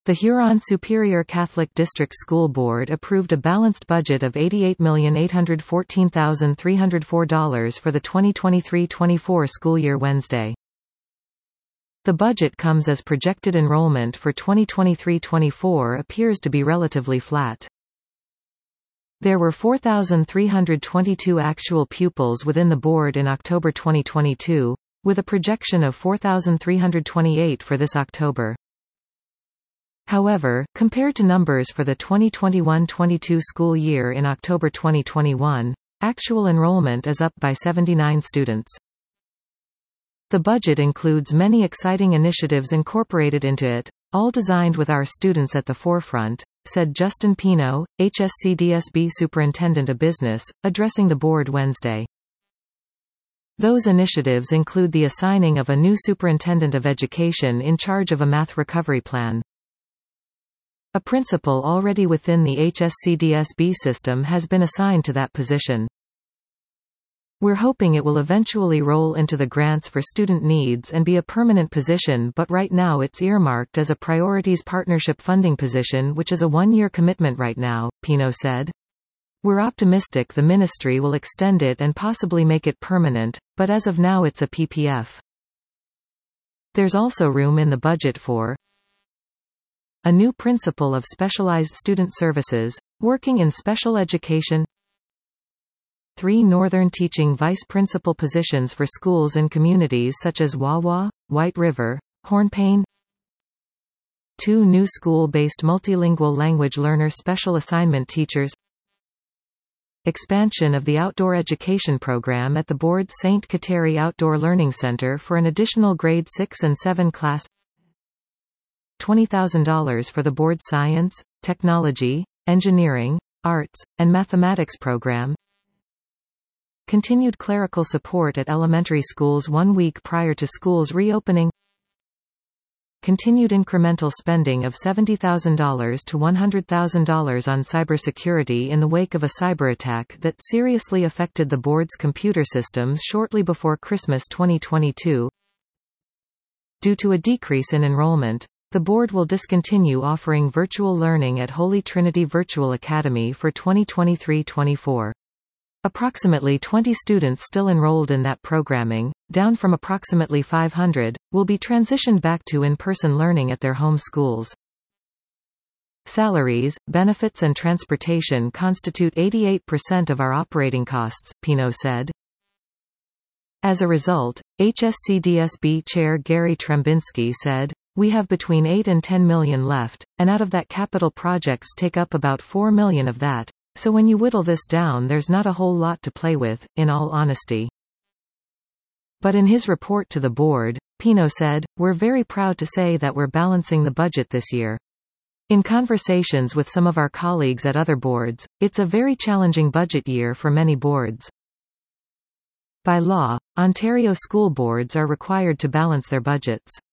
The Huron Superior Catholic District School Board approved a balanced budget of $88,814,304 for the 2023-24 school year Wednesday. The budget comes as projected enrollment for 2023-24 appears to be relatively flat. There were 4,322 actual pupils within the board in October 2022, with a projection of 4,328 for this October. However, compared to numbers for the 2021-22 school year in October 2021, actual enrollment is up by 79 students. The budget includes many exciting initiatives incorporated into it, all designed with our students at the forefront, said Justin Pino, HSCDSB Superintendent of Business, addressing the board Wednesday. Those initiatives include the assigning of a new superintendent of education in charge of a math recovery plan. A principal already within the HSCDSB system has been assigned to that position. We're hoping it will eventually roll into the grants for student needs and be a permanent position, but right now it's earmarked as a priorities partnership funding position, which is a one-year commitment right now, Pino said. We're optimistic the ministry will extend it and possibly make it permanent, but as of now it's a PPF. There's also room in the budget for a new principal of specialized student services, working in special education, 3 Northern teaching vice principal positions for schools in communities such as Wawa, White River, Hornepayne, 2 new school-based multilingual language learner special assignment teachers, expansion of the outdoor education program at the board's St. Kateri Outdoor Learning Center for an additional grade 6 and 7 class, $20,000 for the board's science, technology, engineering, arts, and mathematics program, continued clerical support at elementary schools 1 week prior to schools reopening, continued incremental spending of $70,000 to $100,000 on cybersecurity in the wake of a cyberattack that seriously affected the board's computer systems shortly before Christmas 2022. Due to a decrease in enrollment, the board will discontinue offering virtual learning at Holy Trinity Virtual Academy for 2023-24. Approximately 20 students still enrolled in that programming, down from approximately 500, will be transitioned back to in-person learning at their home schools. Salaries, benefits and transportation constitute 88% of our operating costs, Pino said. As a result, HSCDSB Chair Gary Trembinski said, "We have between 8 and 10 million left, and out of that capital projects take up about 4 million of that, so when you whittle this down there's not a whole lot to play with, in all honesty." But in his report to the board, Pino said, "We're very proud to say that we're balancing the budget this year. In conversations with some of our colleagues at other boards, it's a very challenging budget year for many boards. By law, Ontario school boards are required to balance their budgets.